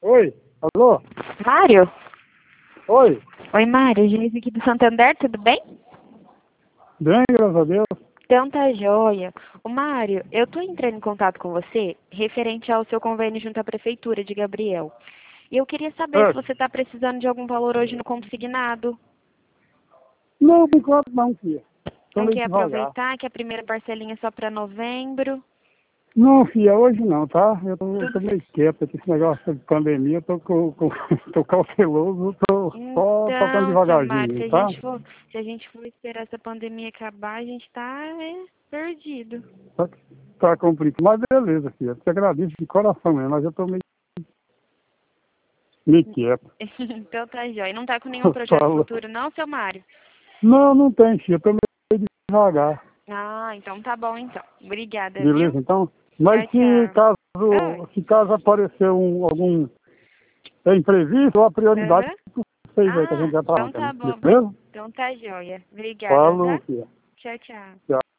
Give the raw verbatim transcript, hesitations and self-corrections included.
Oi, alô? Mário? Oi, Oi, Mário. Geise aqui do Santander, tudo bem? bem, graças a Deus. Então tá joia. O Mário, eu tô entrando em contato com você referente ao seu convênio junto à Prefeitura de Gabriel. E eu queria saber se É. você tá precisando de algum valor hoje no consignado. Não, por enquanto não, filha. Tô Não meio quer devagar. aproveitar que a primeira parcelinha é só para novembro? Não, filha, hoje não, tá? Eu tô, eu tô Tudo meio quieto aqui, esse negócio de pandemia, eu tô, com, com, tô cauteloso, tô só tocando Então, seu Mário, se devagarzinho, a tá? gente for, se a gente for esperar essa pandemia acabar, a gente tá é, perdido. Tá, tá complicado, mas beleza, filha. Eu te agradeço de coração mesmo, mas eu tô meio, meio quieto. Então tá joia. Não tá com nenhum projeto Fala. futuro não, seu Mário? Não, não tem, filha, eu tô meio devagar. Ah, então tá bom então. Obrigada, viu? Beleza, então? Mas Tchau, se tchau. caso, Ah, se caso aparecer um, algum imprevisto, a prioridade aham. é vocês aí que a Ah, gente vai então trabalhando. tá bom. Beleza? Então tá joia. Obrigada, Falou, tá? filha. Tchau, tchau. Tchau.